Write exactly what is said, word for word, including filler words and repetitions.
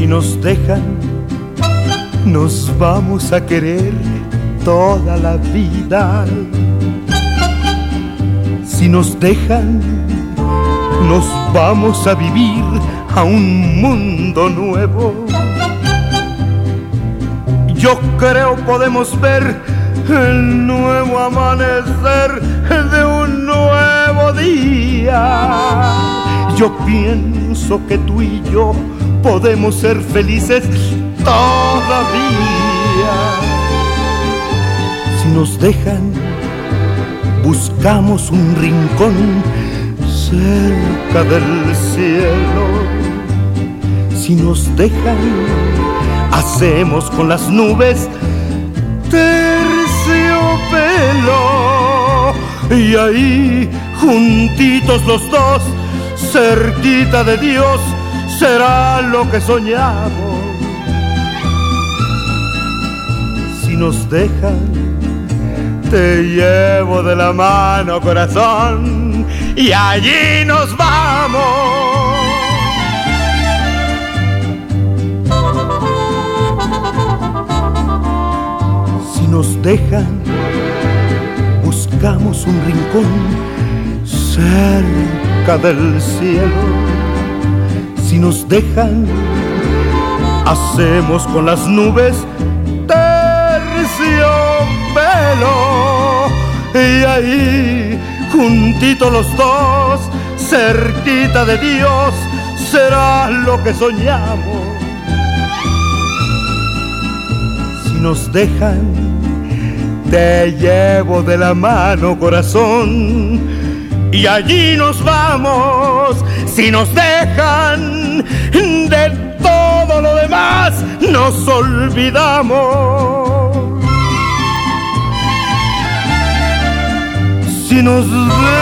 Si nos dejan, nos vamos a querer toda la vida. Si nos dejan, nos vamos a vivir a un mundo nuevo. Yo creo podemos ver el nuevo amanecer de un nuevo día. Yo pienso que tú y yo podemos ser felices todavía. Si nos dejan, buscamos un rincón cerca del cielo. Si nos dejan, hacemos con las nubes terciopelo. Y ahí, juntitos los dos, cerquita de Dios, será lo que soñamos. Si nos dejan, te llevo de la mano, corazón, y allí nos vamos. Si nos dejan, buscamos un rincón cerca del cielo. Si nos dejan, hacemos con las nubes terciopelo. Y ahí, juntitos los dos, cerquita de Dios, será lo que soñamos. Si nos dejan, te llevo de la mano, corazón, y allí nos vamos. Si nos dejan, de todo lo demás nos olvidamos. Si nos dejan,